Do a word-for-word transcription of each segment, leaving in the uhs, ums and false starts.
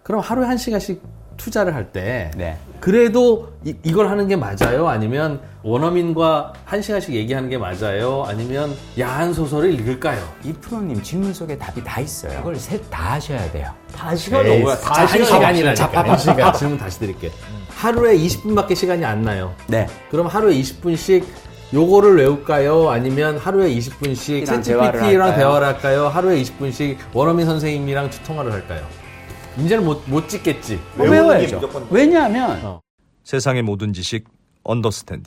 그럼 하루에 한 시간씩 투자를 할 때 네. 그래도 이, 이걸 하는 게 맞아요? 아니면 원어민과 한 시간씩 얘기하는 게 맞아요? 아니면 야한 소설을 읽을까요? 이 프로님 질문 속에 답이 다 있어요. 그걸 셋 다 하셔야 돼요. 다 시간이 너무 다 한 시간이라니까. 한 시간. 질문 다시 드릴게요. 하루에 이십 분밖에 시간이 안 나요. 네. 그럼 하루에 이십 분씩 요거를 외울까요? 아니면 하루에 이십 분씩 챗지피티랑 대화를 할까요? 하루에 이십 분씩 원어민 선생님이랑 통화를 할까요? 문제는 못, 못 찍겠지. 외워야죠. 왜냐하면 어. 세상의 모든 지식 언더스탠딩.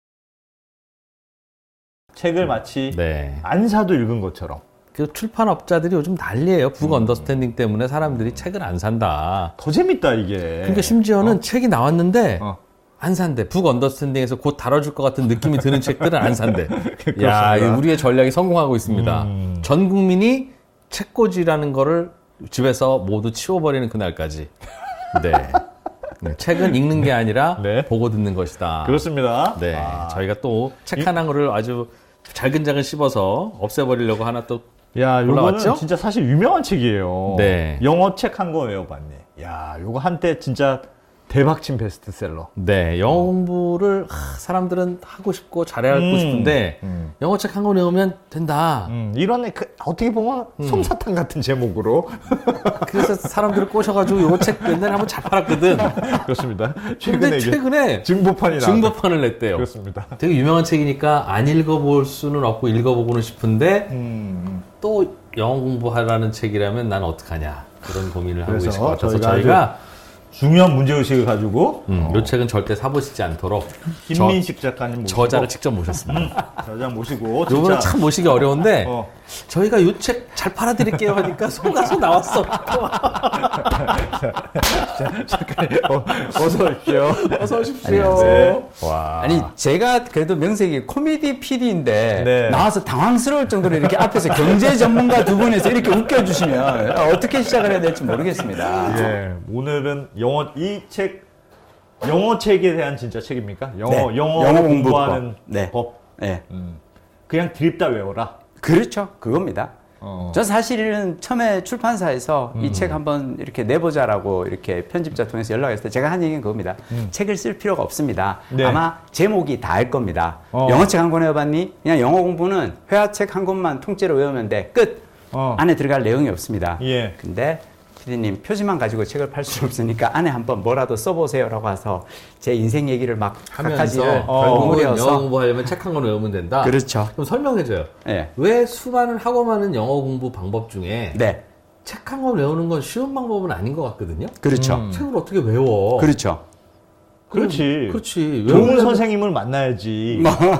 책을 마치 네. 안 사도 읽은 것처럼. 그 출판업자들이 요즘 난리예요. 북 음. 언더스탠딩 때문에 사람들이 책을 안 산다. 더 재밌다 이게. 그러니까 심지어는 어? 책이 나왔는데 어. 안 산대. 북 언더스탠딩에서 곧 다뤄줄 것 같은 느낌이 드는 책들은 안 산대. 야, 우리의 전략이 성공하고 있습니다. 음. 전 국민이 책꽂이라는 거를 집에서 모두 치워버리는 그날까지. 네. 네, 책은 읽는 게 아니라 네. 보고 듣는 것이다. 그렇습니다. 네. 아. 저희가 또 책 하나를 아주 잘근잘근 씹어서 없애버리려고 하나 또 야, 올라왔죠? 요거는 진짜 사실 유명한 책이에요. 네. 영어 책 한 거 외워봤네. 야, 요거 한때 진짜 대박친 베스트셀러. 네, 영어 공부를 하, 사람들은 하고 싶고 잘해야 하고 음, 싶은데 음. 영어 책 한 권 외우면 된다. 음, 이런 그, 어떻게 보면 음. 솜사탕 같은 제목으로. 그래서 사람들을 꼬셔가지고 이거 책 맨날 한번 잘 팔았거든. 그렇습니다. 최근에 최근에, 최근에 증보판이 나왔 증보판을 냈대요. 그렇습니다. 되게 유명한 책이니까 안 읽어볼 수는 없고 읽어보고는 싶은데 음. 또 영어 공부하라는 책이라면 난 어떡하냐 그런 고민을 하고 있을 것 같아서 저희가, 저희가 중요한 문제의식을 가지고 음, 어. 이 책은 절대 사보시지 않도록 김민식 작가님 모시고 저자를 직접 모셨습니다. 저자 모시고 요거는 참 모시기 어려운데 어. 저희가 이 책 잘 팔아드릴게요 하니까 속아서 나왔어. 작가님 어, 어서 오십시오. 어서 오십시오. 안녕하세요. 와. 아니 제가 그래도 명색이 코미디 피디인데 네. 나와서 당황스러울 정도로 이렇게 앞에서 경제 전문가 두 분에서 이렇게 웃겨주시면 어떻게 시작을 해야 될지 모르겠습니다. 예, 오늘은 영어 이 책 영어 책에 대한 진짜 책입니까? 영어 네. 영어, 영어 공부하는 공부법. 네. 법. 네. 음. 그냥 드립다 외워라. 그렇죠. 그겁니다. 어. 저 사실은 처음에 출판사에서 음. 이 책 한번 이렇게 내보자라고 이렇게 편집자 통해서 연락했을 때 제가 한 얘기는 그겁니다. 음. 책을 쓸 필요가 없습니다. 네. 아마 제목이 다 알 겁니다. 어. 영어책 한 권 외워봤니? 그냥 영어 공부는 회화책 한 권만 통째로 외우면 돼. 끝! 어. 안에 들어갈 내용이 없습니다. 예. 근데 피디님 표지만 가지고 책을 팔 수는 없으니까 안에 한번 뭐라도 써보세요라고 해서 제 인생 얘기를 막 하면서 각가지를 어. 결국은 버무려서 영어 공부하려면 책 한 권 외우면 된다. 그렇죠. 그럼 설명해줘요. 네. 왜 수많은 하고 많은 영어 공부 방법 중에 네. 책 한 권 외우는 건 쉬운 방법은 아닌 것 같거든요. 그렇죠. 음. 책을 어떻게 외워? 그렇죠. 그렇지. 그렇지. 좋은 외우려면 선생님을 만나야지.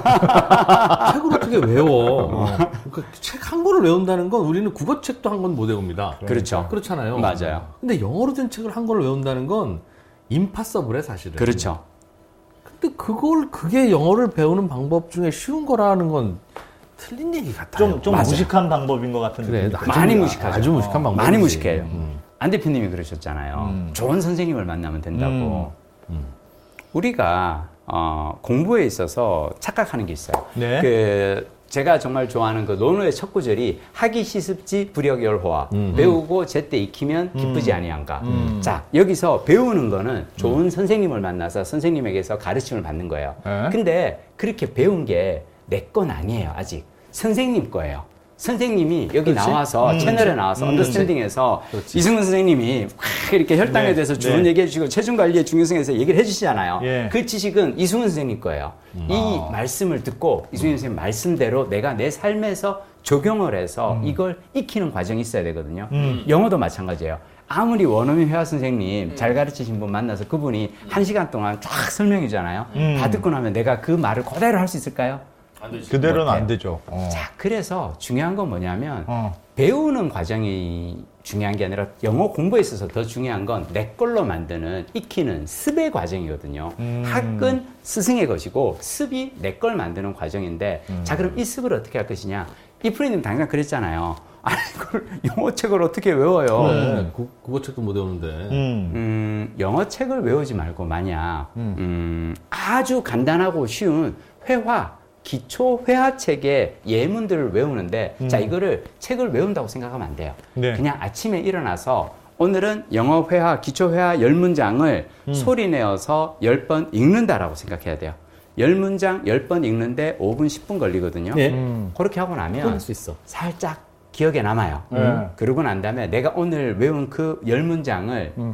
책을 어떻게 외워? 그러니까 책 한 권을 외운다는 건 우리는 국어책도 한 권 못 외웁니다. 그렇죠. 그렇잖아요. 맞아요. 근데 영어로 된 책을 한 권을 외운다는 건 임파서블해 사실은. 그렇죠. 근데 그걸 그게 영어를 배우는 방법 중에 쉬운 거라는 건 틀린 얘기 같아요. 좀, 좀 맞아요. 무식한 방법인 것 같은 그래, 느낌이 아주, 들어요. 많이 무식하죠. 아주 무식한 어, 방법이지. 많이 무식해요. 음. 안 대표님이 그러셨잖아요. 음. 좋은 선생님을 만나면 된다고. 음. 우리가 어, 공부에 있어서 착각하는 게 있어요. 네. 그 제가 정말 좋아하는 그 논어의 첫 구절이 하기 시습지 불역열호화. 음. 배우고 제때 익히면 기쁘지 음. 아니한가. 음. 자, 여기서 배우는 거는 좋은 선생님을 만나서 선생님에게서 가르침을 받는 거예요. 네. 근데 그렇게 배운 게 내 건 아니에요, 아직. 선생님 거예요. 선생님이 여기 그렇지? 나와서 음, 채널에 그렇지. 나와서 음, 언더스탠딩에서 그렇지. 이승훈 선생님이 확 이렇게 혈당에 네, 대해서 좋은 네. 얘기해 주시고 체중 관리의 중요성에서 얘기를 해 주시잖아요. 예. 그 지식은 이승훈 선생님 거예요. 이 아. 말씀을 듣고 이승훈 선생님 말씀대로 내가 내 삶에서 적용을 해서 이걸 익히는 과정이 있어야 되거든요. 음. 영어도 마찬가지예요. 아무리 원어민 회화 선생님 잘 가르치신 분 만나서 그분이 한 시간 동안 쫙 설명이잖아요. 음. 다 듣고 나면 내가 그 말을 그대로 할 수 있을까요? 그대로는 못해요. 안 되죠. 어. 자, 그래서 중요한 건 뭐냐면 어. 배우는 과정이 중요한 게 아니라 영어 공부에 있어서 더 중요한 건 내 걸로 만드는 익히는 습의 과정이거든요. 음. 학은 스승의 것이고 습이 내 걸 만드는 과정인데 음. 자, 그럼 이 습을 어떻게 할 것이냐? 이 프로님 당장 그랬잖아요. 아니, 이걸 영어책을 어떻게 외워요? 그래, 구, 국어책도 못 외우는데. 음. 음, 영어책을 외우지 말고 만약 음. 음, 아주 간단하고 쉬운 회화, 기초 회화책의 예문들을 외우는데 음. 자, 이거를 책을 외운다고 생각하면 안 돼요. 네. 그냥 아침에 일어나서 오늘은 영어 회화, 기초 회화 열 문장을 음. 소리 내어서 열 번 읽는다라고 생각해야 돼요. 열 문장 열 번 읽는데 오 분, 십 분 걸리거든요. 예. 음. 그렇게 하고 나면 할 수 있어. 살짝 기억에 남아요. 음. 그러고 난 다음에 내가 오늘 외운 그 열 문장을 음.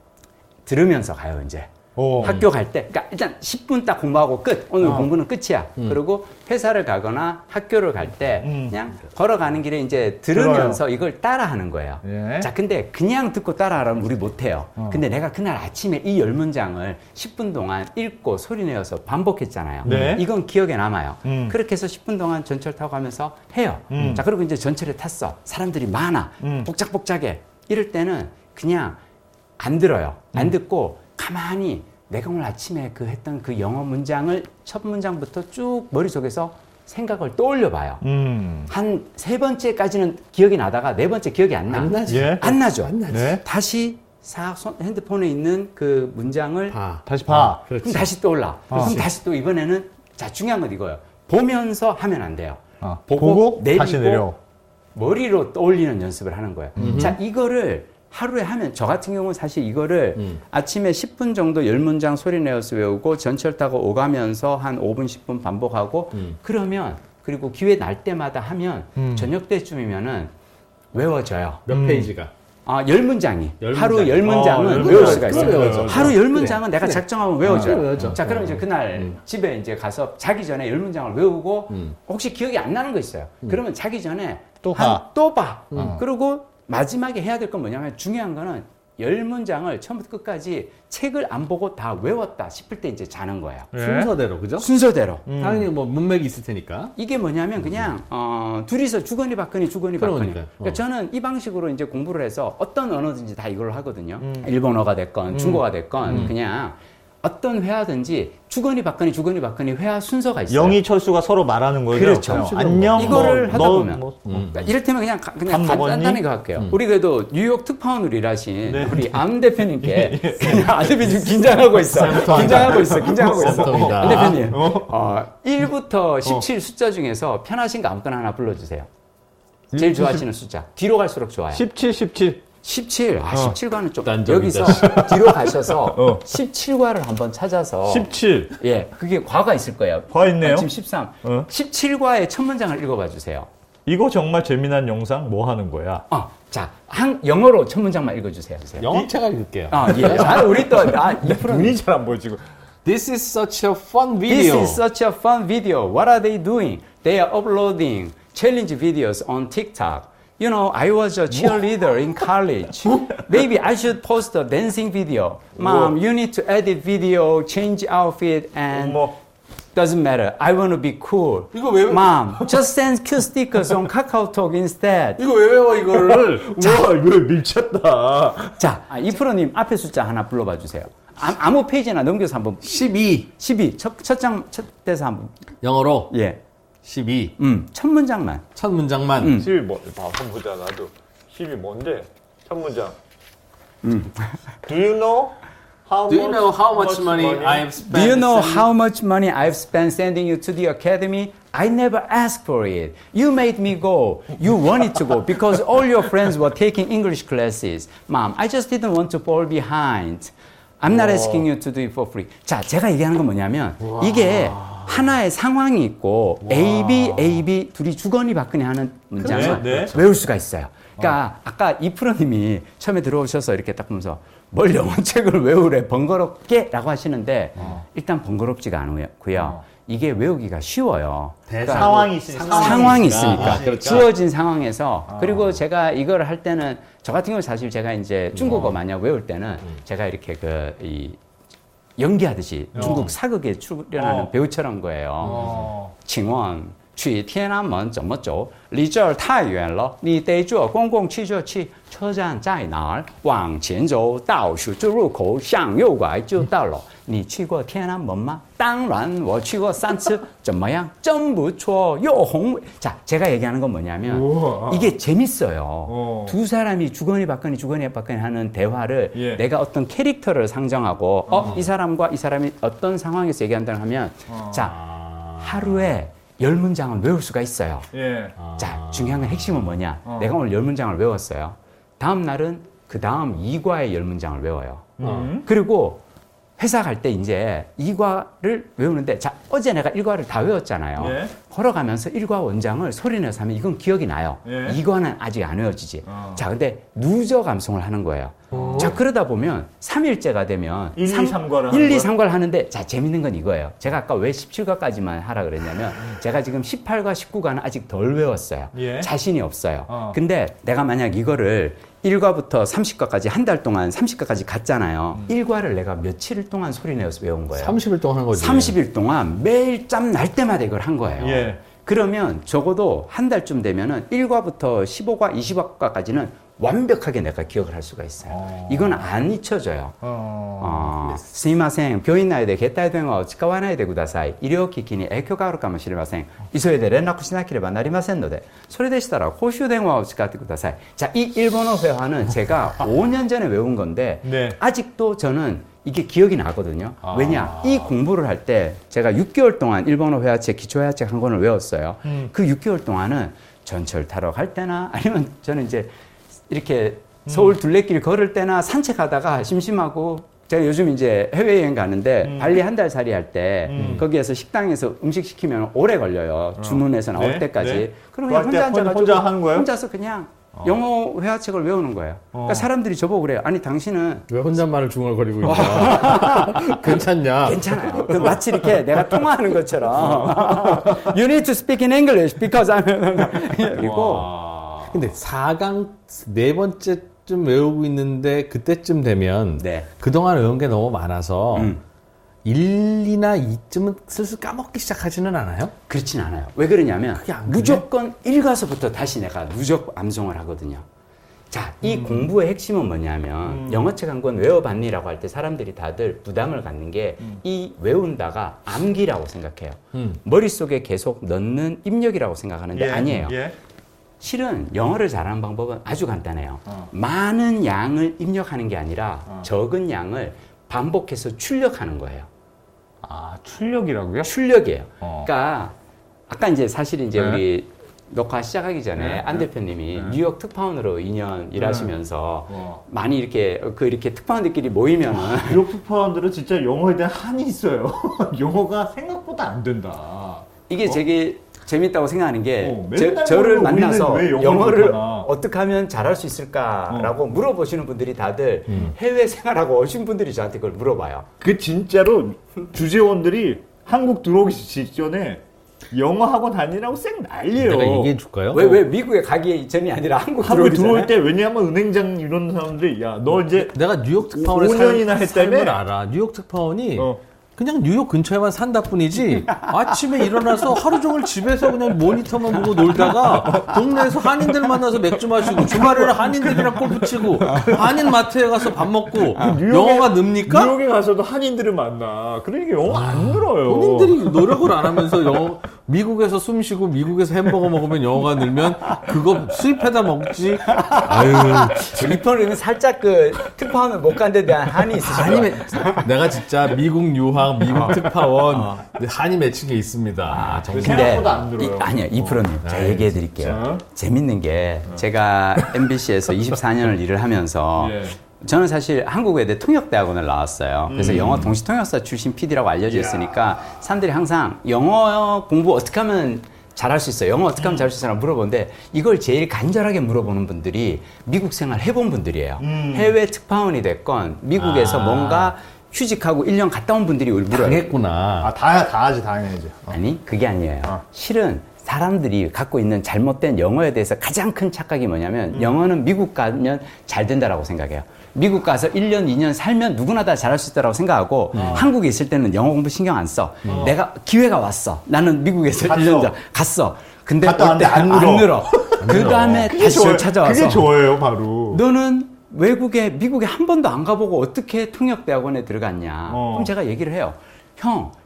들으면서 가요, 이제. 오. 학교 갈 때, 그러니까 일단 십 분 딱 공부하고 끝. 오늘 어. 공부는 끝이야. 음. 그리고 회사를 가거나 학교를 갈 때 음. 그냥 걸어가는 길에 이제 들으면서 들어요. 이걸 따라하는 거예요. 예. 자, 근데 그냥 듣고 따라하라면 우리 못해요. 어. 근데 내가 그날 아침에 이 열 문장을 십 분 동안 읽고 소리 내어서 반복했잖아요. 네. 이건 기억에 남아요. 음. 그렇게 해서 십 분 동안 전철 타고 가면서 해요. 음. 자, 그리고 이제 전철에 탔어. 사람들이 많아. 음. 복작복작해. 이럴 때는 그냥 안 들어요. 안 듣고 가만히 내가 오늘 아침에 그 했던 그 영어 문장을 첫 문장부터 쭉 머릿속에서 생각을 떠올려 봐요. 음. 한 세 번째까지는 기억이 나다가 네 번째 기억이 안 나. 안 나지. 예. 안 나죠. 안 나지. 네. 다시 싹 손- 핸드폰에 있는 그 문장을 봐. 다시 봐. 그렇지. 그럼 다시 떠올라. 그럼 그렇지. 다시 또 이번에는 자 중요한 건 이거예요. 보면서 하면 안 돼요. 아, 보고, 보고 내리고 다시 내려. 머리로 떠올리는 연습을 하는 거예요. 자, 이거를 하루에 하면, 저 같은 경우는 사실 이거를 음. 아침에 십 분 정도 열 문장 소리 내어서 외우고 전철 타고 오가면서 한 오 분, 십 분 반복하고 음. 그러면, 그리고 기회 날 때마다 하면 음. 저녁 때쯤이면은 외워져요. 몇 음. 페이지가? 아, 열 문장이. 열 하루 문장. 열 문장은 어, 열 외울 문장. 수가 그거 있어요. 외워져. 하루 열 그래. 문장은 내가 그래. 작정하면 아, 외워져요. 외워져. 자, 그럼 어. 이제 그날 음. 집에 이제 가서 자기 전에 열 문장을 외우고 음. 혹시 기억이 안 나는 거 있어요. 그러면 자기 전에 또 한- 봐. 또 봐. 음. 그리고 마지막에 해야 될 건 뭐냐면 중요한 거는 열 문장을 처음부터 끝까지 책을 안 보고 다 외웠다 싶을 때 이제 자는 거예요. 예. 순서대로, 그죠? 순서대로. 음. 당연히 뭐 문맥이 있을 테니까. 이게 뭐냐면 그냥 어, 둘이서 주거니 받거니 주거니 받거니. 그러니까요. 그러니까 어. 저는 이 방식으로 이제 공부를 해서 어떤 언어든지 다 이걸 하거든요. 음. 일본어가 됐건 중국어가 됐건 음. 그냥 어떤 회화든지 주거니 받거니 주거니 받거니 회화 순서가 있어요. 영희 철수가 서로 말하는 거죠. 그렇죠. 어, 안녕. 이거를 뭐, 하다 너, 보면. 뭐, 음. 그러니까 이를테면 그냥 가- 그냥 밥 먹었니? 간단하게 할게요. 음. 우리 그래도 뉴욕 특파원으로 일하신 네. 우리 안 대표님께 그냥 안 대표님 지금 긴장하고 있어. 긴장하고 있어. 긴장하고 있어. 센터입니다. 안 대표님. 어? 어, 일부터 십칠 숫자 중에서 편하신 거 아무거나 하나 불러주세요. 제일 좋아하시는 숫자. 뒤로 갈수록 좋아요. 십칠, 십칠. 십칠. 아, 십칠과는 좀. 극단적이다. 여기서 뒤로 가셔서 어. 십칠과를 한번 찾아서. 십칠. 예, 그게 과가 있을 거예요. 과 있네요. 아, 지금 십삼. 어. 십칠과의 첫 문장을 읽어봐 주세요. 이거 정말 재미난 영상 뭐 하는 거야? 어, 자, 한, 영어로 첫 문장만 읽어주세요. 선생님. 영어 제가 읽을게요. 아, 예. 아, 우리 또, 아, 이 프로. 눈이 잘 안 보이지고. This is such a fun This video. is such a fun video. What are they doing? They are uploading challenge videos on TikTok. You know, I was a cheerleader in college. Maybe I should post a dancing video. Mom, you need to edit video, change outfit, and 어머. doesn't matter. I want to be cool. 이거 왜- Mom, just send cute stickers on KakaoTalk instead. 이거 왜 외워, 이거를? 우와, 이거 밀쳤다. 자, 아, 이 프로님 앞에 숫자 하나 불러봐 주세요. 아, 아무 페이지나 넘겨서 한번. 십이. 십이. 첫, 첫 장, 첫 대사 한번. 영어로 예. 십이. 음, 첫 문장만. 첫 문장만. 음. 십이 뭐, 봐, 한번 보자, 나도. 십이 뭔데? 첫 문장. Do you know how Do you know how much money I've spent? Do you know sending- how much money I've spent sending you to the academy? I never asked for it. You made me go. You wanted to go because all your friends were taking English classes. Mom, I just didn't want to fall behind. I'm not asking you to do it for free. 자, 제가 얘기하는 건 뭐냐면 이게 하나의 상황이 있고 A, B, A, B 둘이 주거니 받거니 하는 문장을 네, 네. 외울 수가 있어요. 그러니까 아까 이 프로님이 처음에 들어오셔서 이렇게 딱 보면서 뭘 영어책을 외우래 번거롭게 라고 하시는데 일단 번거롭지가 않고요. 이게 외우기가 쉬워요. 대상. 상황이 있으니까. 상황이 있으니까 아, 그러니까. 주어진 상황에서 그리고 제가 이걸 할 때는 저 같은 경우 사실 제가 이제 중국어 만약 외울 때는 제가 이렇게 그 이 연기하듯이 중국 사극에 출연하는 어. 배우처럼 거예요. 어. 请问去天安门怎么走？离这儿太远了，你得坐公共汽车去。车站在哪儿？往前走到十字路口向右拐就到了。你去过天安门吗？当然我去过三次。怎么样？真不错，又宏伟。 자, 제가 얘기하는 건 뭐냐면 우와. 이게 재밌어요. 어. 두 사람이 주거니 받거니 주거니 받거니 하는 대화를 예. 내가 어떤 캐릭터를 상정하고 어, 이 사람과 이 사람이 어떤 상황에서 얘기한다고 하면 자, 하루에 열 문장을 외울 수가 있어요. 예. 자, 중요한 건 핵심은 뭐냐? 어. 내가 오늘 열 문장을 외웠어요. 다음 날은 그 다음 이과의 열 문장을 외워요. 음. 그리고 회사 갈 때 이제 이과를 외우는데, 자, 어제 내가 일과를 다 외웠잖아요. 예. 걸어가면서 일과 원장을 소리내서 하면 이건 기억이 나요. 예. 이과는 아직 안 외워지지. 어. 자, 근데 누저 감송을 하는 거예요. 오. 자, 그러다 보면 삼 일째가 되면 일, 이, 삼과를 일, 이, 삼과를 하는데, 자, 재밌는 건 이거예요. 제가 아까 왜 십칠 과까지만 하라 그랬냐면, 제가 지금 십팔 과, 십구 과는 아직 덜 외웠어요. 예. 자신이 없어요. 어. 근데 내가 만약 이거를 일 과부터 삼십 과까지 한 달 동안 삼십 과까지 갔잖아요. 음. 일 과를 내가 며칠 동안 소리내어서 외운 거예요. 삼십 일 동안 한 거지. 삼십 일 동안 매일 짬 날 때마다 이걸 한 거예요. 예. 그러면 적어도 한 달쯤 되면은 일 과부터 십오 과, 이십 과까지는 완벽하게 내가 기억을 할 수가 있어요. 어. 이건 안 잊혀져요. 어. 어, すいません、病院内で携帯電話を使わないでください。医療機器に影響があるかもしれません。急いで連絡しなければなりませんので、それでしたら公衆電話を使ってください. 자, 이 일본어 회화는 제가 오 년 전에 외운 건데, 네. 아직도 저는 이게 기억이 나거든요. 아. 왜냐? 이 공부를 할 때 제가 육 개월 동안 일본어 회화책, 기초회화책 한 권을 외웠어요. 음. 그 육 개월 동안은 전철 타러 갈 때나 아니면 저는 이제 이렇게 서울 둘레길 걸을 때나 산책하다가 심심하고, 제가 요즘 이제 해외여행 가는데 음. 발리 한 달 살이 할 때 음. 거기에서 식당에서 음식 시키면 오래 걸려요. 주문해서 나올 네, 때까지. 네. 그럼 그냥 그럴 때 혼자 앉아가지고 혼자 하는 거예요? 혼자서 그냥 영어 회화책을 외우는 거예요. 그러니까 어. 사람들이 저보고 그래요. 아니 당신은 왜 혼잣말을 중얼거리고 있냐? 괜찮냐? 괜찮아요. 그 마치 이렇게 내가 통화하는 것처럼 You need to speak in English because I'm 그리고 와. 근데 사 강 네 번째쯤 외우고 있는데 그때쯤 되면 네. 그동안 외운 게 너무 많아서 음. 일이나 이쯤은 슬슬 까먹기 시작하지는 않아요? 그렇진 않아요. 왜 그러냐면 그게 안 그래? 무조건 읽어서부터 다시 내가 누적 암송을 하거든요. 자, 이 음. 공부의 핵심은 뭐냐면 음. 영어책 한 권 외워봤니라고 할 때 사람들이 다들 부담을 갖는 게 이 음. 외운다가 암기라고 생각해요. 음. 머릿속에 계속 넣는 입력이라고 생각하는데 예. 아니에요. 예. 실은 영어를 잘하는 방법은 아주 간단해요. 어. 많은 양을 입력하는 게 아니라 어. 적은 양을 반복해서 출력하는 거예요. 아, 출력이라고요? 출력이에요. 어. 그러니까 아까 이제 사실 이제 네. 우리 녹화 시작하기 전에 네. 안 대표님이 네. 뉴욕 특파원으로 이 년 일하시면서 어. 많이 이렇게 그 이렇게 특파원들끼리 모이면은 뉴욕 특파원들은 진짜 영어에 대한 한이 있어요. 영어가 생각보다 안 된다. 이게 어? 되게 재밌다고 생각하는 게 어, 저, 맨날 저를 우리는 만나서 왜 영어를 영어를 못하나? 어떻게 하면 잘할 수 있을까라고 물어보시는 분들이 다들 음. 해외 생활하고 오신 분들이 저한테 그걸 물어봐요. 그 진짜로 주재원들이 한국 들어오기 직전에 영어 학원 다니라고 쌩 난리예요. 내가 얘기해 줄까요? 왜 왜 미국에 가기 전이 아니라 한국 한국 들어오기 들어올 전에? 때 왜냐하면 은행장 이런 사람들이 야 너 이제 내가 뉴욕 특파원의 오 년이나 살, 했다며? 삶을 알아. 뉴욕 특파원이 어. 그냥 뉴욕 근처에만 산다 뿐이지 아침에 일어나서 하루 종일 집에서 그냥 모니터만 보고 놀다가 동네에서 한인들 만나서 맥주 마시고 주말에는 한인들이랑 골프 치고 한인 마트에 가서 밥 먹고 뉴욕에- 영어가 늡니까? 뉴욕에 가서도 한인들을 만나. 그러니까 영어 안 늘어요. 본인들이 노력을 안 하면서 영어 미국에서 숨 쉬고 미국에서 햄버거 먹으면 영어가 늘면 그거 수입해다 먹지. 아유 리퍼는 살짝 그 특파원을 못 간 데 대한 한이 있으시죠? 한이 내가 진짜 미국 유학 미국 특파원 한이 맺힌 게 있습니다. 아, 정말. 근데 생각보다 안 들어요. 이, 아니요 이프로님 제가 네, 얘기해 드릴게요. 진짜? 재밌는 게 제가 엠비씨에서 이십사 년을 일을 하면서 예. 저는 사실 한국외대 통역대학원을 나왔어요. 그래서 음. 영어 동시통역사 출신 피디라고 알려져 있으니까 사람들이 항상 영어 공부 어떻게 하면 잘할 수 있어요. 영어 어떻게 하면 잘할 수 있어요? 물어보는데 이걸 제일 간절하게 물어보는 분들이 미국 생활 해본 분들이에요. 음. 해외 특파원이 됐건 미국에서 아. 뭔가 휴직하고 일 년 갔다 온 분들이 물어요. 당했구나. 아, 다, 다 하지, 당연하지. 아니 그게 아니에요. 어. 실은 사람들이 갖고 있는 잘못된 영어에 대해서 가장 큰 착각이 뭐냐면 영어는 미국 가면 잘 된다라고 생각해요. 미국 가서 일 년, 이 년 살면 누구나 다 잘할 수 있다고 생각하고 한국에 있을 때는 영어 공부 신경 안 써. 내가 기회가 왔어. 나는 미국에서 갔어. 일 년 전 갔어. 근데 갔다 올 때 왔는데 안 안 늘어. 늘어. 그 다음에 다시 저를 찾아와서 그게 좋아요, 바로. 너는 외국에 미국에 한 번도 안 가보고 어떻게 통역대학원에 들어갔냐? 어. 그럼 제가 얘기를 해요. 형,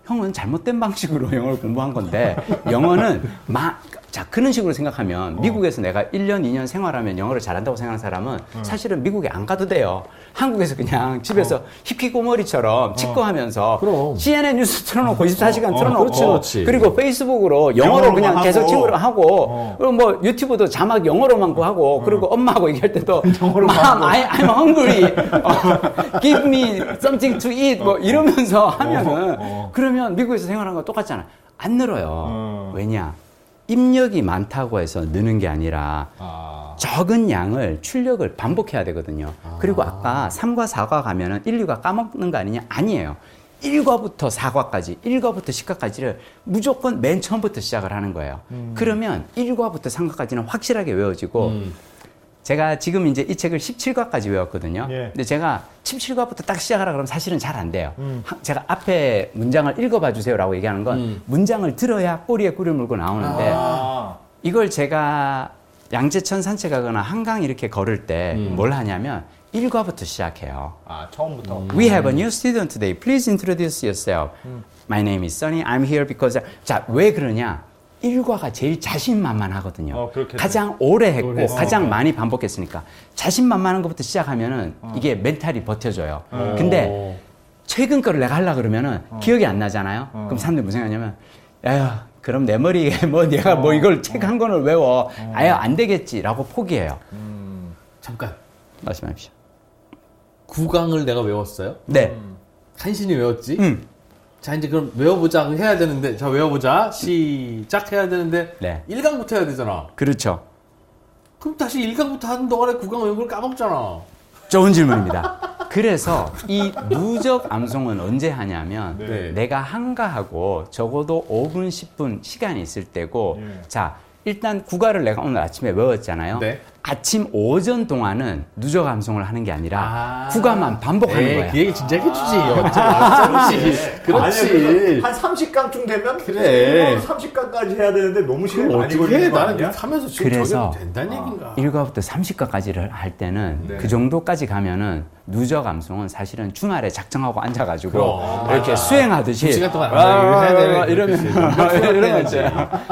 형은 잘못된 방식으로 영어를 공부한 건데 영어는 마, 자 그런 식으로 생각하면 미국에서 내가 일 년, 이 년 생활하면 영어를 잘한다고 생각하는 사람은 사실은 미국에 안 가도 돼요. 한국에서 그냥 집에서 히키고머리처럼 치과하면서 그럼. 씨엔엔 뉴스 틀어놓고 이십사 시간 어, 틀어놓고 그렇지, 그렇지. 그리고 페이스북으로 영어로 그냥 하고. 계속 친구를 하고 어. 그리고 뭐 유튜브도 자막 영어로만 하고 그리고 엄마하고 얘기할 때도 영어로만 Mom, 하고. I, I'm hungry. 어, Give me something to eat. 뭐 이러면서 하면은 어, 어. 그러면 미국에서 생활하는 거 똑같잖아. 안 늘어요. 어. 왜냐? 입력이 많다고 해서 느는 게 아니라 아. 적은 양을 출력을 반복해야 되거든요. 그리고 아까 삼과 사과 가면은 일, 이과 까먹는 거 아니냐? 아니에요. 일과부터 사과까지, 일과부터 십과까지를 무조건 맨 처음부터 시작을 하는 거예요. 음. 그러면 일과부터 삼과까지는 확실하게 외워지고 음. 제가 지금 이제 이 책을 십칠과까지 외웠거든요. 예. 근데 제가 십칠과부터 딱 시작하라 그러면 사실은 잘 안 돼요. 음. 하- 제가 앞에 문장을 읽어봐 주세요라고 얘기하는 건 음. 문장을 들어야 꼬리에 꿀을 물고 나오는데 아. 이걸 제가 양재천 산책하거나 한강 이렇게 걸을 때 뭘 하냐면 일과부터 시작해요. 아, 처음부터. We have a new student today. Please introduce yourself. My name is Sunny. I'm here because 자, 왜 그러냐? 일과가 제일 자신만만하거든요. 어, 그렇겠네. 가장 오래 했고 오래 했으니까. 가장 많이 반복했으니까 자신만만한 것부터 시작하면은 이게 멘탈이 버텨져요. 근데 최근 거를 내가 하려고 그러면은 기억이 안 나잖아요. 그럼 사람들이 무슨 생각하냐면 에휴 그럼 내 머리에 뭐 내가 뭐 이걸 책 한 권을 외워 아예 안 되겠지라고 포기해요. 잠깐. 말씀하십시오. 구강을 내가 외웠어요? 네. 간신히 외웠지? 음. 자, 이제 그럼 외워보자 해야 되는데, 자, 외워보자. 시작 해야 되는데, 네. 일 강부터 해야 되잖아. 그렇죠. 그럼 다시 일 강부터 하는 동안에 구 강 외운 걸 까먹잖아. 좋은 질문입니다. 그래서 이 누적 암송은 언제 하냐면 네. 내가 한가하고 적어도 오 분, 십 분 시간이 있을 때고 예. 자 일단 국어를 내가 오늘 아침에 외웠잖아요. 네. 아침 오전 동안은 누적 암송을 하는 게 아니라 아. 국어만 반복하는 에이, 거예요. 그 얘기 진작 해주지. 어쩌지. 그렇지. 아니, 한 삼십 강쯤 되면 그래. 삼십 강까지 해야 되는데 너무 시간이 그럼 많이 어떻게 해? 걸리는 거 나는 아니야? 그렇게 하면서 지금 그래서 저게 된다는 얘기인가. 일과부터 삼십과까지를 할 때는 네. 그 정도까지 가면은 누적 암송은 사실은 주말에 작정하고 앉아가지고 그럼, 이렇게 맞아. 수행하듯이 두 시간 동안 아, 앉아 해야 되는 이러면 이러면 이제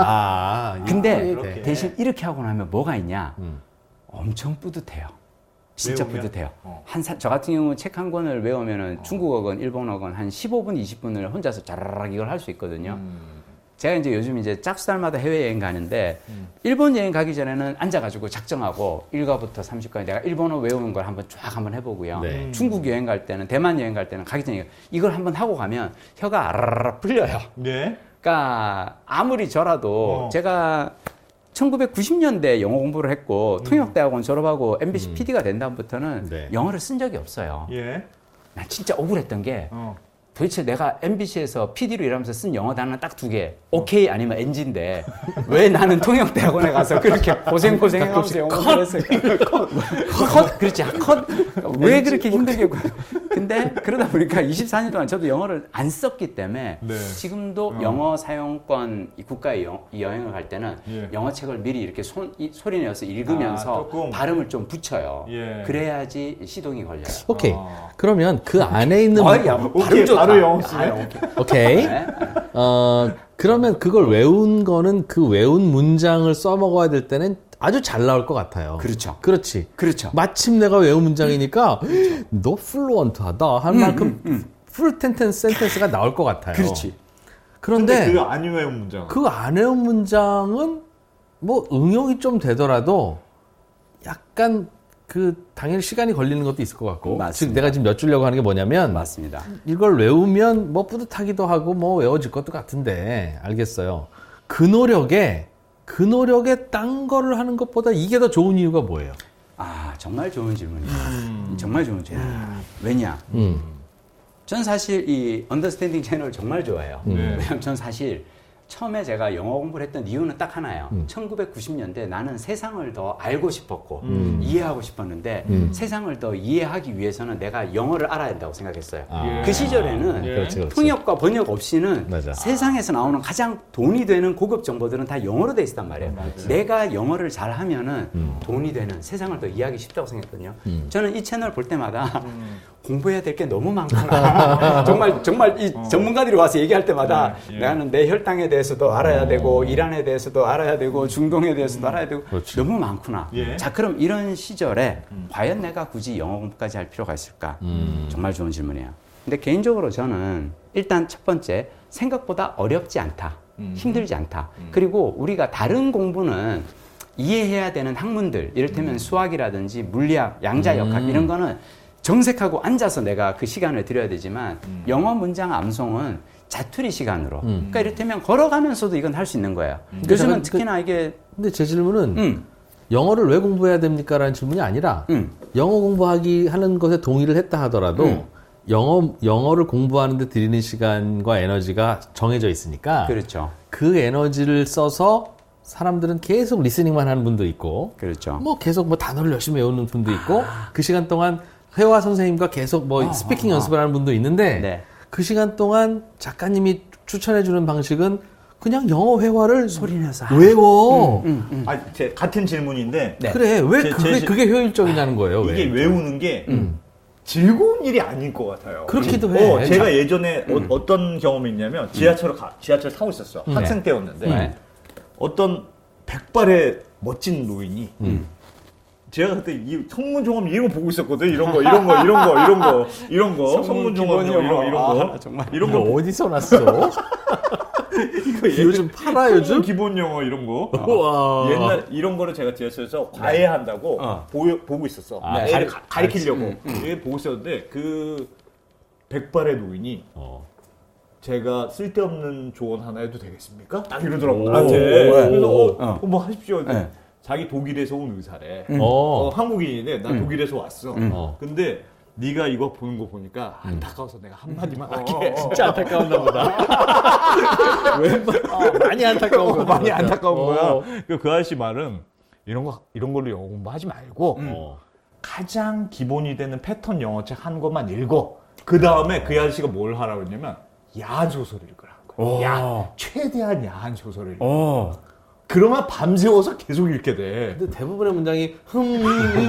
아, 근데 이렇게 돼. 대신 이렇게 하고 나면 뭐가 있냐? 음. 엄청 뿌듯해요. 진짜 외우면? 뿌듯해요. 어. 한 사, 저 같은 경우 책 한 권을 외우면은 중국어건 일본어건 한 십오 분, 이십 분을 혼자서 자라락 이걸 할 수 있거든요. 음. 제가 이제 요즘 이제 짝수달마다 해외여행 가는데 일본 여행 가기 전에는 앉아가지고 작정하고 일과부터 삼십까지 내가 일본어 외우는 걸 한번 쫙 한번 해보고요. 네. 중국 여행 갈 때는 대만 여행 갈 때는 가기 전에 이걸 한번 하고 가면 혀가 아라라 풀려요. 네. 그러니까 아무리 저라도 어. 제가 천구백구십 년대 영어 공부를 했고 통역대학원 졸업하고 엠비씨 음. 피디가 된 다음부터는 네. 영어를 쓴 적이 없어요. 예. 난 진짜 억울했던 게 어. 도대체 내가 엠비씨에서 피디로 일하면서 쓴 영어 단어는 딱 두 개. 오케이 아니면 엔지인데 왜 나는 통역대학원에 가서 그렇게 고생고생해가면서 영어를 했을까? 컷. 컷. 그렇지. 컷. 왜 그렇게 힘들게. 근데 그러다 보니까 이십사 년 동안 저도 영어를 안 썼기 때문에 네. 지금도 어. 영어 사용권 이 국가에 여, 이 여행을 갈 때는 예. 영어 책을 미리 이렇게 손, 이, 소리 내어서 읽으면서 아, 조금. 발음을 좀 붙여요. 예. 그래야지 시동이 걸려요. 오케이. 아. 그러면 그 안에 있는 어이, 야, 뭐 오케이, 발음 좋다. 바로 영어 쓰네. 아, 오케이. 오케이. 네. 어, 그러면 그걸 외운 거는 그 외운 문장을 써먹어야 될 때는 아주 잘 나올 것 같아요. 그렇죠. 그렇지. 그렇죠. 마침 내가 외운 문장이니까 너 플루언트하다 할 만큼 풀 텐텐스 센텐스가 나올 것 같아요. 그렇지. 그런데 근데 그 안 외운 문장. 그 안 외운 문장은 뭐 응용이 좀 되더라도 약간 그 당연히 시간이 걸리는 것도 있을 것 같고. 맞습니다. 즉 내가 지금 몇 주려고 하는 게 뭐냐면 맞습니다. 이걸 외우면 뭐 뿌듯하기도 하고 뭐 외워질 것도 같은데 알겠어요. 그 노력에 그 노력에 딴 거를 하는 것보다 이게 더 좋은 이유가 뭐예요? 아, 정말 좋은 질문이다. 정말 좋은 질문. 왜냐? 음. 전 사실 이 언더스탠딩 채널을 정말 좋아해요. 네. 왜냐면 전 사실 처음에 제가 영어 공부를 했던 이유는 딱 하나예요. 음. 천구백구십 년대 나는 세상을 더 알고 싶었고 음. 이해하고 싶었는데 음. 세상을 더 이해하기 위해서는 내가 영어를 알아야 된다고 생각했어요. 아. 그 시절에는 예. 그렇지, 그렇지. 통역과 번역 없이는 맞아. 세상에서 나오는 가장 돈이 되는 고급 정보들은 다 영어로 돼 있단 말이에요. 맞아요. 내가 영어를 잘하면은 음. 돈이 되는 세상을 더 이해하기 쉽다고 생각했거든요. 음. 저는 이 채널 볼 때마다 공부해야 될 게 너무 많구나. 정말 정말 이 어. 전문가들이 와서 얘기할 때마다 네, 예. 나는 내 혈당에 대해서도 알아야 어. 되고 이란에 대해서도 알아야 되고 중동에 대해서도 음. 알아야 되고 그렇지. 너무 많구나. 예. 자 그럼 이런 시절에 음. 과연 내가 굳이 영어 공부까지 할 필요가 있을까? 음. 정말 좋은 질문이에요. 근데 개인적으로 저는 일단 첫 번째 생각보다 어렵지 않다. 음. 힘들지 않다. 음. 그리고 우리가 다른 공부는 이해해야 되는 학문들 이를테면 음. 수학이라든지 물리학, 양자역학 음. 이런 거는 정색하고 앉아서 내가 그 시간을 들여야 되지만 음. 영어 문장 암송은 자투리 시간으로 음. 그러니까 이를테면 걸어가면서도 이건 할 수 있는 거예요. 음. 요즘은 특히나 이게 근데 제 질문은 음. 영어를 왜 공부해야 됩니까? 라는 질문이 아니라 음. 영어 공부하기 하는 것에 동의를 했다 하더라도 음. 영어, 영어를 공부하는데 들이는 시간과 에너지가 정해져 있으니까 그렇죠. 그 에너지를 써서 사람들은 계속 리스닝만 하는 분도 있고 그렇죠. 뭐 계속 뭐 단어를 열심히 외우는 분도 있고 아. 그 시간 동안 회화 선생님과 계속 뭐 어, 스피킹 어, 연습을 하는 분도 있는데 네. 그 시간 동안 작가님이 추천해주는 방식은 그냥 영어 회화를 소리내서 외워. 음, 음, 음. 아, 제 같은 질문인데 네. 그래 왜 제, 그게, 제, 그게 효율적이냐는 거예요. 이게 왜? 외우는 게 음. 즐거운 일이 아닐 것 같아요. 그렇기도 해. 어, 제가 예전에 음. 어, 어떤 경험이 있냐면 지하철을 가, 지하철 타고 있었어. 음. 학생 때였는데 네. 어떤 백발의 멋진 노인이 음. 제가 그때 이 성문종합 이런 거 보고 있었거든. 이런 거, 이런 거, 이런 거, 이런 거, 이런 거. 성문종합 이런, 이런 거. 아, 정말. 이런 거 어디서 났어? 이거 요즘 팔아 요즘? 기본 영어 이런 거. 와. 옛날 이런 거를 제가 지하철에서 과외한다고 어. 보, 보고 있었어. 아, 애를 가, 가르치려고. 음, 음. 이게 보고 있었는데 그 백발의 노인이 어. 제가 쓸데없는 조언 하나 해도 되겠습니까? 딱 이러더라고 나한테. 그래서 어, 어. 뭐 하십시오. 네. 자기 독일에서 온 의사래. 음. 어, 한국인인데 나 음. 독일에서 왔어. 음. 어. 근데 네가 이거 보는 거 보니까 안타까워서 내가 한마디만 할게. 어, 진짜 안타까웠나 보다. 왜? 어, 많이 안타까운 어, 많이 안타까운 어. 거야. 그, 그 아저씨 말은 이런 거 이런 걸로 영어 공부하지 말고 음. 어. 가장 기본이 되는 패턴 영어책 한 것만 읽어. 그 다음에 그 아저씨가 뭘 하라고 했냐면 야한 소설을 읽으라는 거야. 야, 최대한 야한 소설을 읽어. 그러면 밤새워서 계속 읽게 돼. 근데 대부분의 문장이 흠, 흠,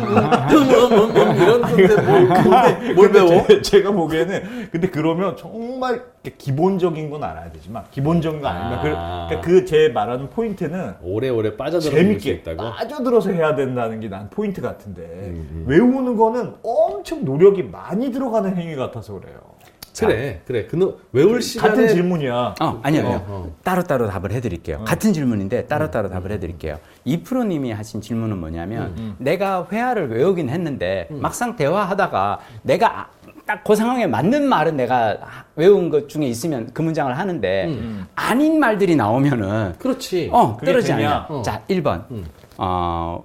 흠, 흠, 이런 건데 뭘, 뭘 배워? 제, 제가 보기에는 근데 그러면 정말 기본적인 건 알아야 되지만 기본적인 거 아니면 아. 그러니까 그 제 말하는 포인트는 오래오래 빠져들어서 재밌게 빠져들어서 해야 된다는 게 난 포인트 같은데 음, 음. 외우는 거는 엄청 노력이 많이 들어가는 행위 같아서 그래요. 그래, 그래. 그 외울 시간에 같은 질문이야. 어, 아니요, 아니요. 어, 어. 따로따로 답을 해드릴게요. 어. 같은 질문인데 따로따로 음, 답을 해드릴게요. 이 프로님이 하신 질문은 뭐냐면 음, 음. 내가 회화를 외우긴 했는데 음. 막상 대화하다가 내가 딱 그 상황에 맞는 말은 내가 외운 것 중에 있으면 그 문장을 하는데 음. 아닌 말들이 나오면은 그렇지. 어, 떨어지지 않냐. 어. 자, 일 번. 음. 어,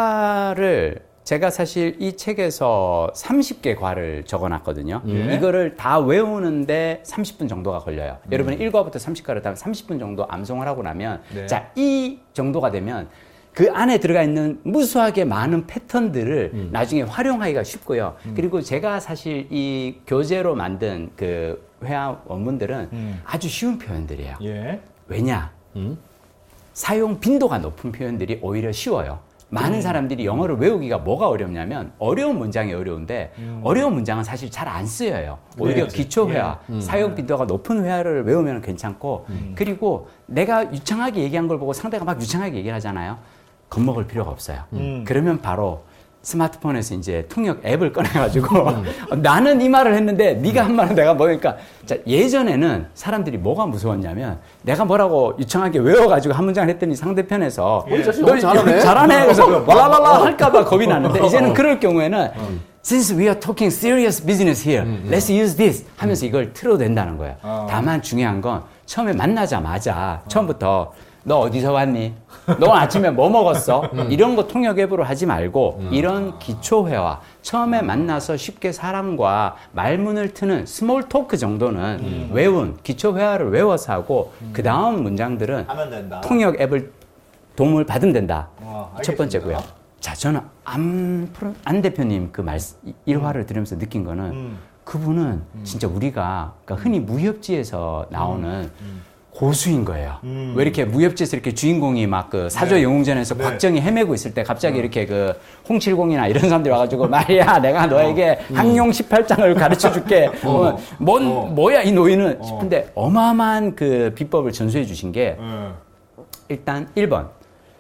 회화를 제가 사실 이 책에서 삼십 개 과를 적어놨거든요. 예? 이거를 다 외우는데 삼십 분 정도가 걸려요. 음. 여러분이 일 과부터 삼십 과를 다 삼십 분 정도 암송을 하고 나면 네. 자, 이 정도가 되면 그 안에 들어가 있는 무수하게 많은 패턴들을 음. 나중에 활용하기가 쉽고요. 음. 그리고 제가 사실 이 교재로 만든 그 회화 원문들은 음. 아주 쉬운 표현들이에요. 예? 왜냐? 음? 사용 빈도가 높은 표현들이 오히려 쉬워요. 많은 사람들이 영어를 외우기가 뭐가 어렵냐면 어려운 문장이 어려운데 음. 어려운 문장은 사실 잘 안 쓰여요. 오히려 네, 기초 회화, 예. 음. 사용 빈도가 높은 회화를 외우면 괜찮고 음. 그리고 내가 유창하게 얘기한 걸 보고 상대가 막 유창하게 얘기를 하잖아요. 겁먹을 필요가 없어요. 음. 그러면 바로 스마트폰에서 이제 통역 앱을 꺼내가지고 음. 나는 이 말을 했는데 네가 한 말은 내가 뭐니까 자, 예전에는 사람들이 뭐가 무서웠냐면 내가 뭐라고 유창하게 외워가지고 한 문장을 했더니 상대편에서 예. 너 잘하네 잘하네 그래서 와라라라 할까봐 겁이 나는데 이제는 그럴 경우에는 음. Since we are talking serious business here, 음, 음. let's use this 하면서 이걸 틀어도 된다는 거예요. 어. 다만 중요한 건 처음에 만나자마자 어. 처음부터 너 어디서 왔니? 너 아침에 뭐 먹었어? 음. 이런 거 통역 앱으로 하지 말고 음. 이런 기초 회화 처음에 만나서 쉽게 사람과 말문을 트는 스몰 토크 정도는 음. 외운 기초 회화를 외워서 하고 음. 그 다음 문장들은 하면 된다. 통역 앱을 도움을 받으면 된다. 와, 첫 번째고요. 자, 저는 안, 안 대표님 그 말, 일화를 들으면서 느낀 거는 음. 그분은 음. 진짜 우리가 그러니까 흔히 무협지에서 나오는 음. 음. 고수인 거예요. 음. 왜 이렇게 무협지에서 이렇게 주인공이 막 그 사조 네. 영웅전에서 네. 곽정이 헤매고 있을 때 갑자기 음. 이렇게 그 홍칠공이나 이런 사람들이 와가지고 말이야 내가 너에게 어. 항용 십팔 장을 가르쳐 줄게. 어. 뭔 어. 뭐야 이 노인은 어. 싶은데 어마어마한 그 비법을 전수해 주신 게 음. 일단 일 번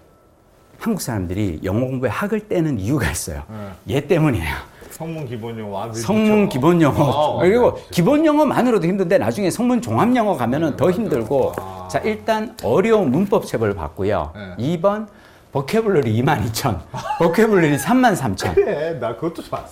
한국 사람들이 영어 공부에 학을 떼는 이유가 있어요. 음. 얘 때문이에요. 성문 기본 영어. 성문 기본 영어. 아, 그리고 그렇지. 기본 영어만으로도 힘든데 나중에 성문 종합 영어 가면은 더 힘들고. 아. 자, 일단 어려운 문법 체벌을 받고요. 네. 이 번 버케블러리 이만 이천. 버케블러리 삼만 삼천. 그래, 나 그것도 봤어.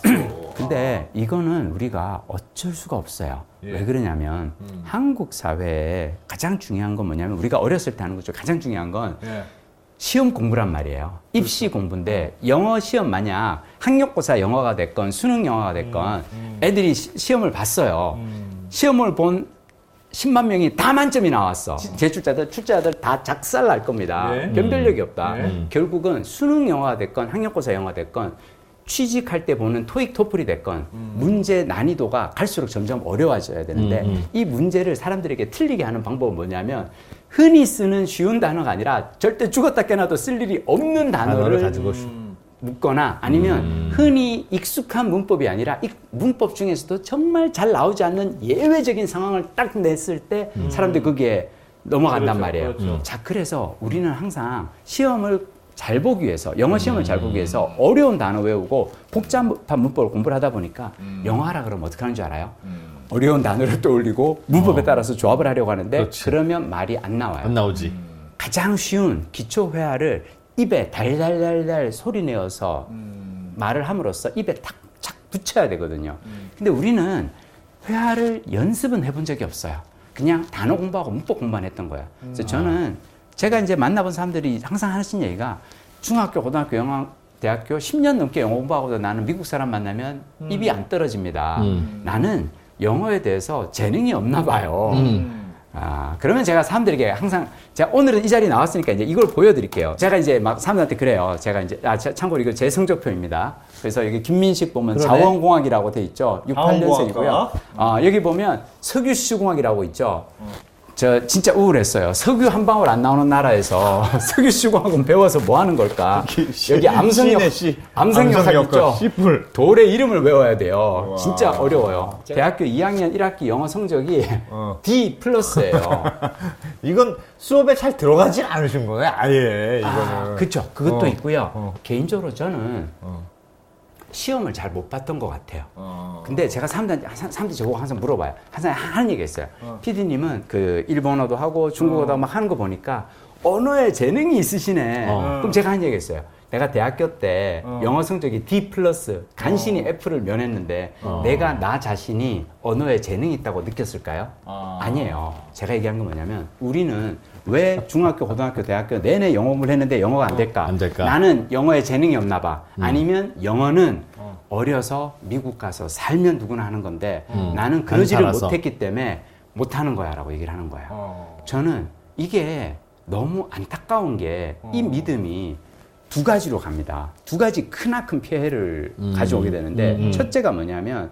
근데 이거는 우리가 어쩔 수가 없어요. 예. 왜 그러냐면 음. 한국 사회에 가장 중요한 건 뭐냐면 우리가 어렸을 때 하는 거죠. 가장 중요한 건 예. 시험 공부란 말이에요. 입시 그렇죠. 공부인데 영어 시험 만약 학력고사 영어가 됐건 수능 영어가 됐건 음, 음. 애들이 시, 시험을 봤어요. 음. 시험을 본 십만 명이 다 만점이 나왔어. 제출자들, 출제자들 다 작살 날 겁니다. 네. 변별력이 없다. 네. 결국은 수능 영어가 됐건 학력고사 영어가 됐건 취직할 때 보는 토익, 토플이 됐건 음. 문제 난이도가 갈수록 점점 어려워져야 되는데 음, 음. 이 문제를 사람들에게 틀리게 하는 방법은 뭐냐면 흔히 쓰는 쉬운 단어가 아니라 절대 죽었다 깨나도 쓸 일이 없는 단어를, 단어를 가지고 음. 묻거나 아니면 음. 흔히 익숙한 문법이 아니라 이 문법 중에서도 정말 잘 나오지 않는 예외적인 상황을 딱 냈을 때 음. 사람들이 거기에 넘어간단 그렇죠, 말이에요. 그렇죠. 자, 그래서 우리는 항상 시험을 잘 보기 위해서, 영어 시험을 음. 잘 보기 위해서 어려운 단어 외우고 복잡한 문법을 공부를 하다 보니까 음. 영어 하라 그러면 어떻게 하는 줄 알아요? 음. 어려운 단어를 떠올리고 문법에 어. 따라서 조합을 하려고 하는데 그렇지. 그러면 말이 안 나와요. 안 나오지. 가장 쉬운 기초 회화를 입에 달달달달 소리 내어서 음. 말을 함으로써 입에 탁 착 붙여야 되거든요. 음. 근데 우리는 회화를 연습은 해본 적이 없어요. 그냥 단어 공부하고 문법 공부만 했던 거예요. 그래서 음. 저는 제가 이제 만나본 사람들이 항상 하시는 얘기가 중학교, 고등학교, 영어, 대학교 십 년 넘게 영어 공부하고도 나는 미국 사람 만나면 음. 입이 안 떨어집니다. 음. 나는 영어에 대해서 재능이 없나 봐요. 음. 아, 그러면 제가 사람들에게 항상, 제가 오늘은 이 자리에 나왔으니까 이제 이걸 보여드릴게요. 제가 이제 막 사람들한테 그래요. 제가 이제, 아, 참고로 이거 제 성적표입니다. 그래서 여기 김민식 보면 그러네. 자원공학이라고 돼 있죠. 육십팔 년생이고요. 아, 여기 보면 석유시공학이라고 있죠. 어. 저 진짜 우울했어요. 석유 한 방울 안 나오는 나라에서 석유시공학은 배워서 뭐 하는 걸까? 시, 여기 암성역, 암성역학 있죠? 씨뿔. 돌의 이름을 외워야 돼요. 우와. 진짜 어려워요. 대학교 이 학년 일 학기 영어 성적이 어. D 플러스예요. 이건 수업에 잘 들어가지 않으신 거예요? 아예 이거는. 아, 그렇죠. 그것도 어. 있고요. 어. 개인적으로 저는 어. 시험을 잘 못 봤던 것 같아요. 어. 근데 제가 사람들한테, 사람들이 저보고 항상 물어봐요. 항상 하는 얘기가 있어요. 어. 피디님은 그 일본어도 하고 중국어도 어. 막 하는 거 보니까 언어에 재능이 있으시네. 어. 그럼 제가 한 얘기가 있어요. 내가 대학교 때 어. 영어 성적이 D 플러스, 간신히 어. F를 면했는데 어. 내가 나 자신이 언어에 재능이 있다고 느꼈을까요? 어. 아니에요. 제가 얘기한 건 뭐냐면 우리는 왜 중학교, 고등학교, 대학교 내내 영어 공부를 했는데 영어가 안 될까? 어, 안 될까? 나는 영어에 재능이 없나 봐. 음. 아니면 영어는 어. 어려서 미국 가서 살면 누구나 하는 건데 음. 나는 그러지를 못했기 때문에 못하는 거야 라고 얘기를 하는 거예요. 어. 저는 이게 너무 안타까운 게 이 어. 믿음이 두 가지로 갑니다. 두 가지 크나큰 피해를 음. 가져오게 되는데 음. 첫째가 뭐냐면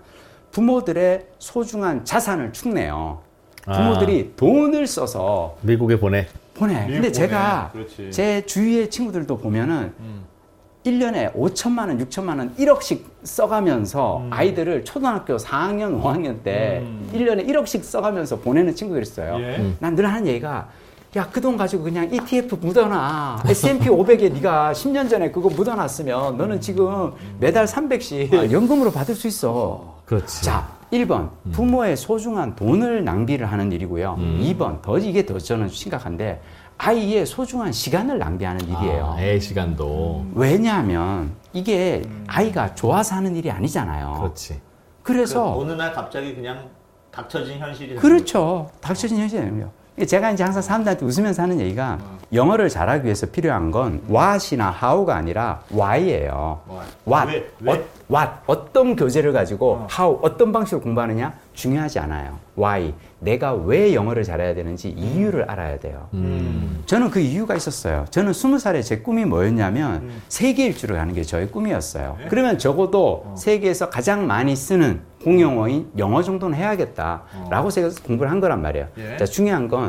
부모들의 소중한 자산을 축내요. 부모들이 아. 돈을 써서 미국에 보내. 보내. 근데 보내. 제가 그렇지. 제 주위의 친구들도 보면은 음. 일 년에 오천만 원, 육천만 원, 일억씩 써가면서 음. 아이들을 초등학교 사 학년, 오 학년 때 음. 일 년에 일억씩 써가면서 보내는 친구들이 있어요. 예? 음. 난 늘 하는 얘기가 야, 그 돈 가지고 그냥 이티에프 묻어놔. 에스 앤 피 오백에 네가 십 년 전에 그거 묻어놨으면 너는 지금 매달 삼백씩 아, 연금으로 받을 수 있어. 그렇지. 자, 일 번 부모의 소중한 돈을 낭비를 하는 일이고요. 음. 이 번 더 이게 더 저는 심각한데 아이의 소중한 시간을 낭비하는 일이에요. 아, 애 시간도. 왜냐하면 이게 음. 아이가 좋아서 하는 일이 아니잖아요. 그렇지. 그래서 그 어느 날 갑자기 그냥 닥쳐진 현실이 그렇죠. 닥쳐진 현실이에요. 제가 이제 항상 사람들한테 웃으면서 하는 얘기가 어. 영어를 잘하기 위해서 필요한 건 what이나 how가 아니라 why예요. what, 왜? 왜? 어, what, 어떤 교재를 가지고 어. how, 어떤 방식으로 공부하느냐 중요하지 않아요. why, 내가 왜 영어를 잘해야 되는지 이유를 알아야 돼요. 음. 저는 그 이유가 있었어요. 저는 스무 살에 제 꿈이 뭐였냐면 음. 세계 일주를 가는 게 저의 꿈이었어요. 네? 그러면 적어도 어. 세계에서 가장 많이 쓰는 공용어인 영어 정도는 해야겠다라고 어. 생각해서 공부를 한 거란 말이에요. 예? 자, 중요한 건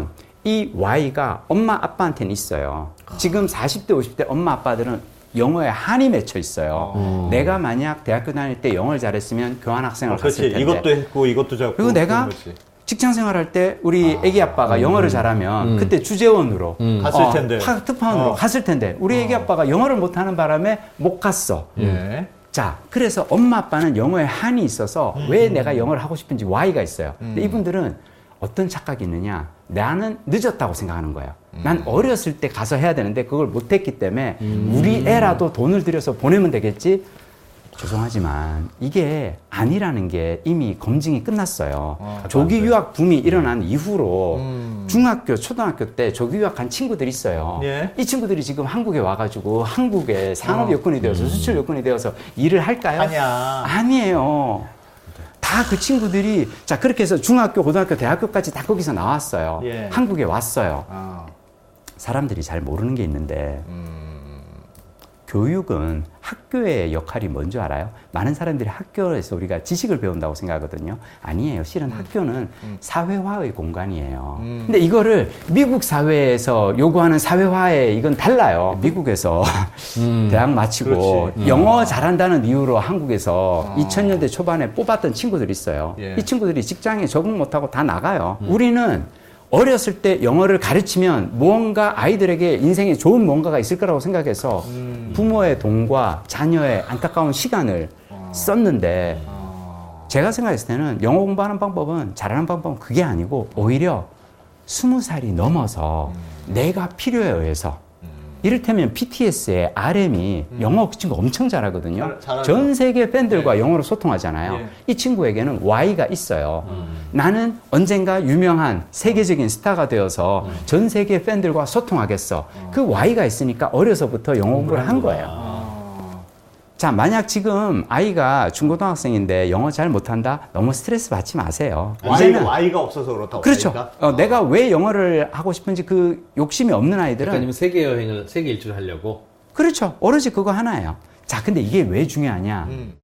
이 Y가 엄마 아빠한테는 있어요. 지금 사십 대, 오십 대 엄마 아빠들은 영어에 한이 맺혀 있어요. 어. 내가 만약 대학교 다닐 때 영어를 잘했으면 교환학생을 어, 갔을 텐데. 이것도 했고 이것도 잘했고. 그리고 내가 직장 생활할 때 우리 아. 애기 아빠가 음. 영어를 잘하면 음. 그때 주재원으로 음. 갔을 어, 텐데. 파트파운으로 어. 갔을 텐데 우리 애기 아빠가 영어를 못하는 바람에 못 갔어. 예. 자, 그래서 엄마 아빠는 영어에 한이 있어서 음. 왜 내가 영어를 하고 싶은지 Y가 있어요. 음. 근데 이분들은 어떤 착각이 있느냐? 나는 늦었다고 생각하는 거예요. 음. 난 어렸을 때 가서 해야 되는데 그걸 못했기 때문에 음. 우리 애라도 돈을 들여서 보내면 되겠지? 죄송하지만 이게 아니라는 게 이미 검증이 끝났어요. 어, 조기 유학 붐이 일어난 이후로 음. 중학교, 초등학교 때 조기 유학한 친구들이 있어요. 예. 이 친구들이 지금 한국에 와가지고 한국에 산업 여건이 되어서 음. 수출 여건이 되어서 일을 할까요? 아니야. 아니에요. 다 그 친구들이 자 그렇게 해서 중학교, 고등학교, 대학교까지 다 거기서 나왔어요. 예. 한국에 왔어요. 어. 사람들이 잘 모르는 게 있는데 음. 교육은 학교의 역할이 뭔지 알아요? 많은 사람들이 학교에서 우리가 지식을 배운다고 생각하거든요. 아니에요. 실은 음. 학교는 음. 사회화의 공간이에요. 음. 근데 이거를 미국 사회에서 요구하는 사회화에 이건 달라요. 미국에서 음. 대학 마치고 그렇지. 영어 잘한다는 이유로 한국에서 어. 이천 년대 초반에 뽑았던 친구들이 있어요. 예. 이 친구들이 직장에 적응 못하고 다 나가요. 음. 우리는 어렸을 때 영어를 가르치면 무언가 아이들에게 인생에 좋은 뭔가가 있을 거라고 생각해서 음. 부모의 돈과 자녀의 안타까운 시간을 어. 썼는데 어. 제가 생각했을 때는 영어 공부하는 방법은 잘하는 방법은 그게 아니고 오히려 스무 살이 넘어서 음. 내가 필요에 의해서 이를테면 비티에스의 알엠이 음. 영어 그 친구 엄청 잘하거든요. 잘, 전 세계 팬들과 네. 영어로 소통하잖아요. 네. 이 친구에게는 Y가 있어요. 음. 나는 언젠가 유명한 세계적인 스타가 되어서 음. 전 세계 팬들과 소통하겠어. 음. 그 Y가 있으니까 어려서부터 영어 공부를 한 거예요. 아. 자, 만약 지금 아이가 중고등학생인데 영어 잘 못한다? 너무 스트레스 받지 마세요. Y가, Y가 없어서 그렇다고. 그렇죠. 어, 어. 내가 왜 영어를 하고 싶은지 그 욕심이 없는 아이들은. 아니면 세계 여행을, 세계 일주를 하려고? 그렇죠. 오로지 그거 하나예요. 자, 근데 이게 왜 중요하냐? 음.